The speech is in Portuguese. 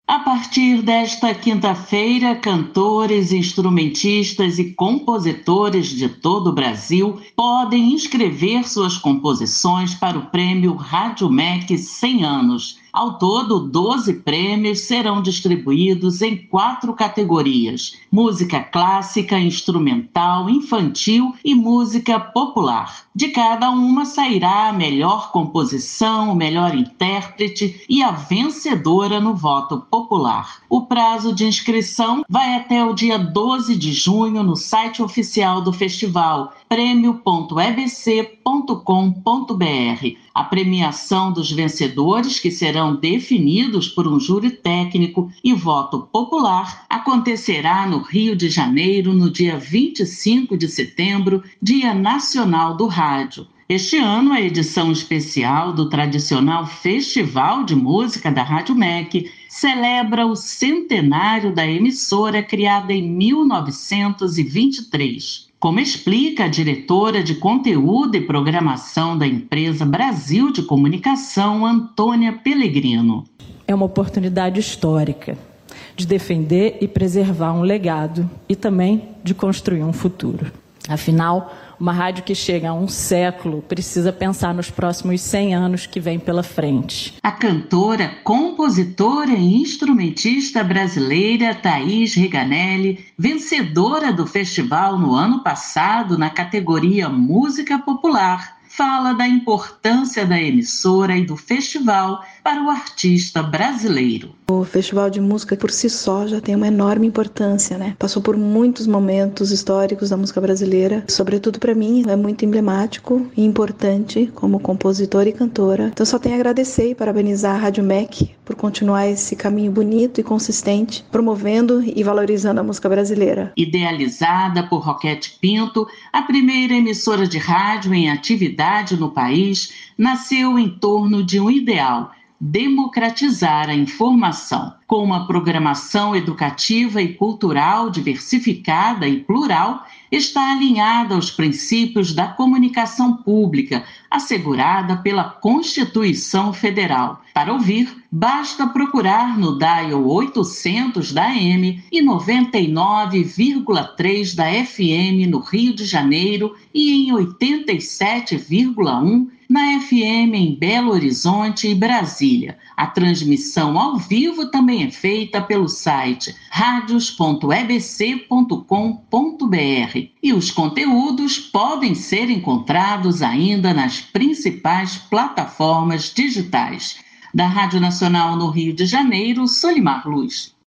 A partir desta quinta-feira, cantores, instrumentistas e compositores de todo o Brasil podem inscrever suas composições para o prêmio Rádio MEC 100 anos. Ao todo, 12 prêmios serão distribuídos em 4 categorias: música clássica, instrumental, infantil e música popular. De cada uma sairá a melhor composição, o melhor intérprete e a vencedora no voto popular. O prazo de inscrição vai até o dia 12 de junho no site oficial do festival, prêmio.ebc.com.br. A premiação dos vencedores, que serão definidos por um júri técnico e voto popular, acontecerá no Rio de Janeiro no dia 25 de setembro, Dia Nacional do Rádio. Este ano, a edição especial do tradicional Festival de Música da Rádio MEC celebra o centenário da emissora criada em 1923. Como explica a diretora de conteúdo e programação da empresa Brasil de Comunicação, Antônia Pellegrino. É uma oportunidade histórica de defender e preservar um legado e também de construir um futuro. Afinal, uma rádio que chega a um século precisa pensar nos próximos 100 anos que vem pela frente. A cantora, compositora e instrumentista brasileira Thaís Reganelli, vencedora do festival no ano passado na categoria Música Popular, fala da importância da emissora e do festival para o artista brasileiro. O Festival de Música por si só já tem uma enorme importância, né? Passou por muitos momentos históricos da música brasileira. Sobretudo para mim, é muito emblemático e importante como compositora e cantora. Então só tenho a agradecer e parabenizar a Rádio MEC por continuar esse caminho bonito e consistente, promovendo e valorizando a música brasileira. Idealizada por Roquete Pinto, a primeira emissora de rádio em atividade no país nasceu em torno de um ideal: democratizar a informação. Com uma programação educativa e cultural diversificada e plural, está alinhada aos princípios da comunicação pública, assegurada pela Constituição Federal. Para ouvir, basta procurar no dial 800 da AM e 99,3 da FM no Rio de Janeiro e em 87,1 na FM em Belo Horizonte e Brasília. A transmissão ao vivo também é feita pelo site radios.ebc.com.br e os conteúdos podem ser encontrados ainda nas principais plataformas digitais. Da Rádio Nacional no Rio de Janeiro, Solimar Luz.